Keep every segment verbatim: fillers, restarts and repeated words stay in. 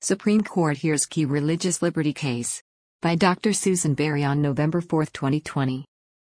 Supreme Court hears key religious liberty case. By Doctor Susan Berry on November fourth, twenty twenty.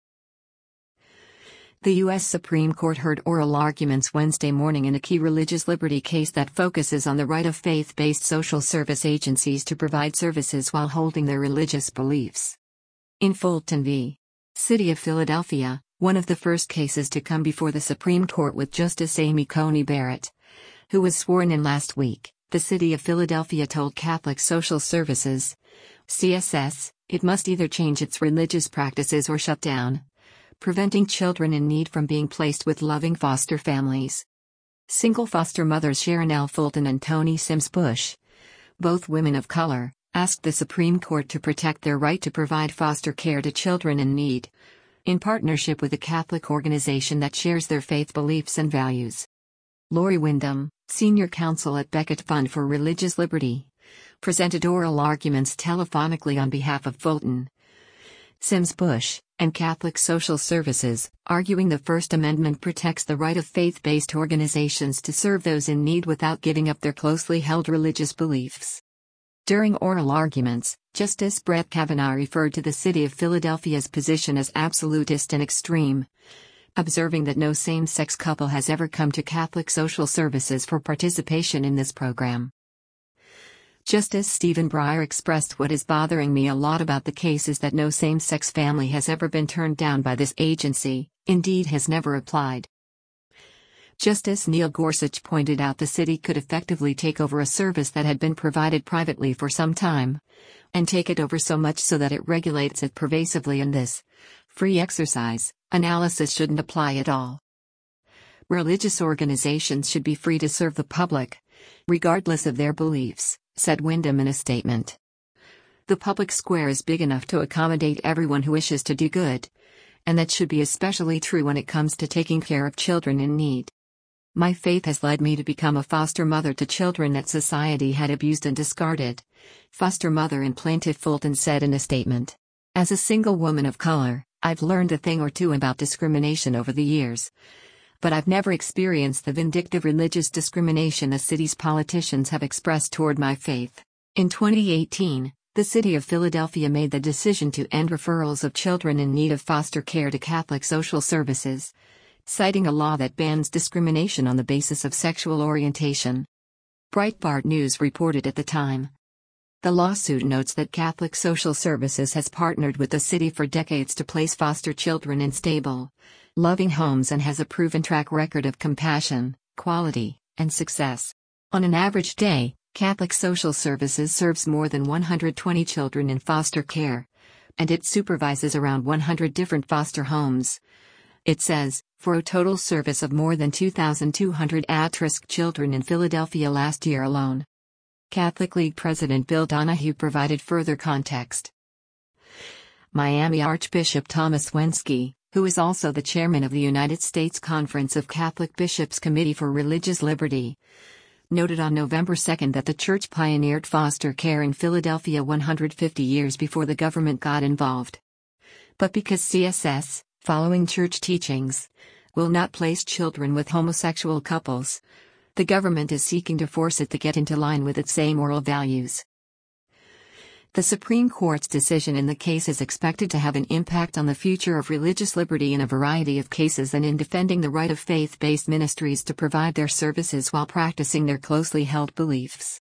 The U S Supreme Court heard oral arguments Wednesday morning in a key religious liberty case that focuses on the right of faith-based social service agencies to provide services while holding their religious beliefs. In Fulton v. City of Philadelphia, one of the first cases to come before the Supreme Court with Justice Amy Coney Barrett, who was sworn in last week, the City of Philadelphia told Catholic Social Services, C S S, it must either change its religious practices or shut down, preventing children in need from being placed with loving foster families. Single foster mothers Sharon L. Fulton and Toni Sims Bush, both women of color, asked the Supreme Court to protect their right to provide foster care to children in need, in partnership with a Catholic organization that shares their faith beliefs and values. Lori Wyndham, senior counsel at Becket Fund for Religious Liberty, presented oral arguments telephonically on behalf of Fulton, Sims Bush, and Catholic Social Services, arguing the First Amendment protects the right of faith-based organizations to serve those in need without giving up their closely held religious beliefs. During oral arguments, Justice Brett Kavanaugh referred to the City of Philadelphia's position as absolutist and extreme, observing that no same-sex couple has ever come to Catholic Social Services for participation in this program. Justice Stephen Breyer expressed, what is bothering me a lot about the case is that no same-sex family has ever been turned down by this agency, indeed has never applied. Justice Neil Gorsuch pointed out the city could effectively take over a service that had been provided privately for some time, and take it over so much so that it regulates it pervasively, and this free exercise analysis shouldn't apply at all. Religious organizations should be free to serve the public, regardless of their beliefs, said Wyndham in a statement. The public square is big enough to accommodate everyone who wishes to do good, and that should be especially true when it comes to taking care of children in need. My faith has led me to become a foster mother to children that society had abused and discarded, foster mother and plaintiff Fulton said in a statement. As a single woman of color, I've learned a thing or two about discrimination over the years, but I've never experienced the vindictive religious discrimination the city's politicians have expressed toward my faith. In twenty eighteen, the City of Philadelphia made the decision to end referrals of children in need of foster care to Catholic Social Services, citing a law that bans discrimination on the basis of sexual orientation. Breitbart News reported at the time. The lawsuit notes that Catholic Social Services has partnered with the city for decades to place foster children in stable, loving homes and has a proven track record of compassion, quality, and success. On an average day, Catholic Social Services serves more than one hundred twenty children in foster care, and it supervises around one hundred different foster homes. It says, for a total service of more than two thousand two hundred at-risk children in Philadelphia last year alone. Catholic League President Bill Donahue provided further context. Miami Archbishop Thomas Wensky, who is also the chairman of the United States Conference of Catholic Bishops Committee for Religious Liberty, noted on November second that the church pioneered foster care in Philadelphia one hundred fifty years before the government got involved. But because C S S, following church teachings, will not place children with homosexual couples, the government is seeking to force it to get into line with its same moral values. The Supreme Court's decision in the case is expected to have an impact on the future of religious liberty in a variety of cases and in defending the right of faith-based ministries to provide their services while practicing their closely held beliefs.